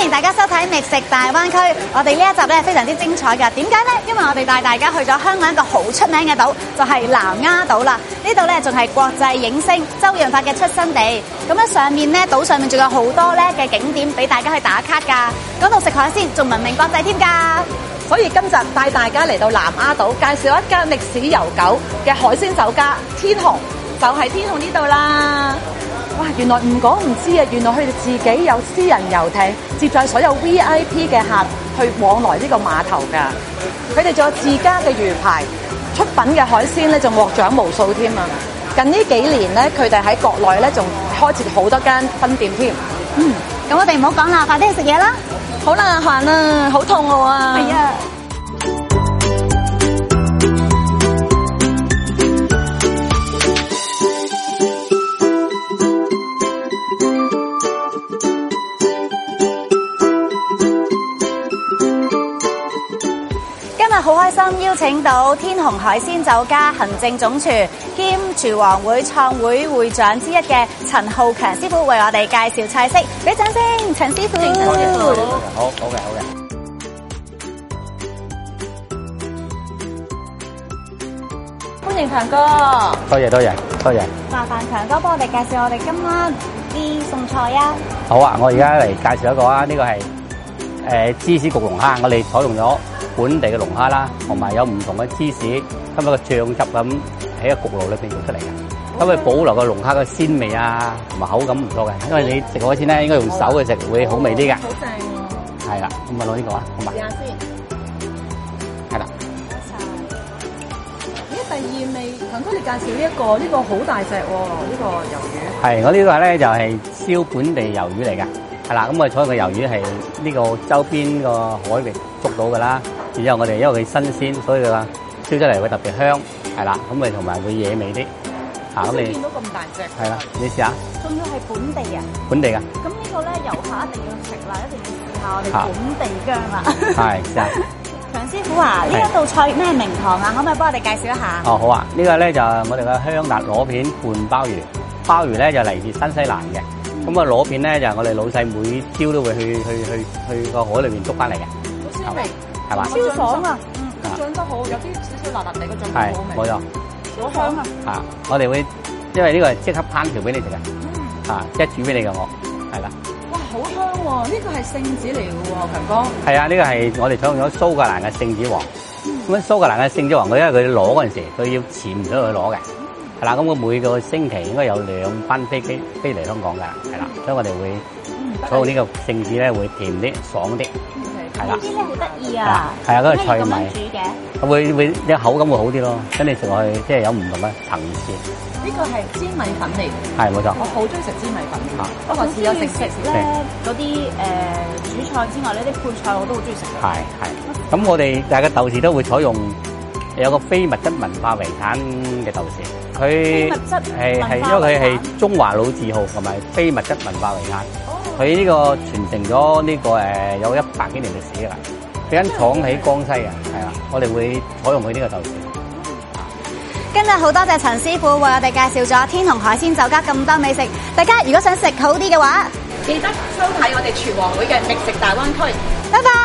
迎大家收睇覓食大灣區。我哋呢一集咧非常之精彩㗎。點解呢？因為我哋帶大家去咗香港一個好出名嘅島，就係南丫島啦。呢度咧仲係國際影星周潤發嘅出生地。咁咧上面咧島上面仲有好多咧嘅景點俾大家去打卡㗎。講到食海鮮，仲聞名國際添㗎。 所以今集帶大家嚟到南丫島，介紹一間歷史悠久嘅海鮮酒家天虹，就係天虹呢度啦。哇！原來唔講唔知啊，原來佢哋自己有私人遊艇接載所有 VIP 嘅客去往來呢個碼頭㗎。佢哋仲有自家嘅魚排，出品嘅海鮮咧仲獲獎無數添啊！近呢幾年咧，佢哋喺國內咧仲開設好多間分店添。 咁我哋唔好講啦，快啲去食嘢啦！ 好啦，行啦，好肚餓啊！ 係啊。好開心邀請到天虹海鮮酒家行政總廚兼廚王會創會會長之一嘅陳浩強師傅為我哋介紹菜式，俾掌聲，陳師傅。 好嘅。 歡迎強哥。 多謝。 麻煩強哥幫我哋介紹我哋今晚啲餸菜啊。 好啊，我而家嚟介紹一個啊，呢個係芝士焗龍蝦，我哋採用咗本地嘅龍蝦啦，同埋有唔同嘅芝士，咁一個醬汁咁喺個焗爐裏邊做出嚟嘅，咁佢保留個龍蝦嘅鮮味啊，同埋口感唔錯嘅。因為你食海鮮咧，應該用手去食會好味啲嘅。 好正喎！ 係啦，咁啊攞呢個啊，好嘛？ 試下先。 係啦。 咦，第二味，強哥你介紹呢個好大隻喎，呢個魷魚。 係，我呢個咧就係燒本地魷魚嚟嘅，係啦。咁我採用嘅魷魚係呢個周邊個海域捉到㗎啦。然之後我哋因為佢新鮮，所以佢燒出嚟會特別香，係啦，咁咪同埋會惹味啲。咁你見到咁大隻， 係啦，你試下。 仲要係本地啊！ 本地㗎。 咁呢個咧遊客一定要食啦，一定要試下我哋本地薑啦。 係，試下。 強師傅啊，呢一道菜咩名堂啊？可唔可以幫我哋介紹一下？ 哦，好啊，呢個咧就我哋嘅香辣螺片拌鮑魚，鮑魚咧就嚟自新西蘭嘅。咁啊螺片咧就我哋老細每朝都會去個海裏邊捉翻嚟嘅。 好鮮味。 係嘛？ 超爽啊！ 醬得好，有啲少少辣辣地個醬係好味。 冇錯。 好香啊！ 我哋會因為呢個係即刻烹調俾你食嘅，即係煮俾你嘅我，係啦。 哇，好香喎！呢個係聖子嚟嘅喎，強哥。 係啊，呢個係我哋採用咗蘇格蘭嘅聖子王。咁蘇格蘭嘅聖子王，佢因為佢攞嗰陣時，佢要潛咗去攞嘅，係啦。咁佢每個星期應該有2班飛機飛嚟香港㗎，係啦。所以我哋會採用呢個聖子咧，會甜啲、爽啲。係啦， 呢啲咧好得意啊！ 係啊，嗰個脆咁樣米煮嘅， 會啲口感會好啲咯，跟你食落去即係有唔同嘅層次。 呢個係粘米粉嚟嘅， 係冇錯。 我好中意食粘米粉嘅。 我平時有食咧嗰啲主菜之外呢啲配菜我都好中意食嘅。 係。咁我哋大家豆豉都會採用有個非物質文化遺產嘅豆豉，佢係因為佢係中華老字號同埋非物質文化遺產。佢呢個傳承咗呢個有100幾年歷史㗎啦，佢間廠喺江西嘅，係啦，我哋會採用佢呢個豆豉。 今日好多謝陳師傅為我哋介紹咗天虹海鮮酒家咁多美食，大家如果想食好啲嘅話， 記得收睇我哋廚王會嘅覓食大灣區。 拜拜。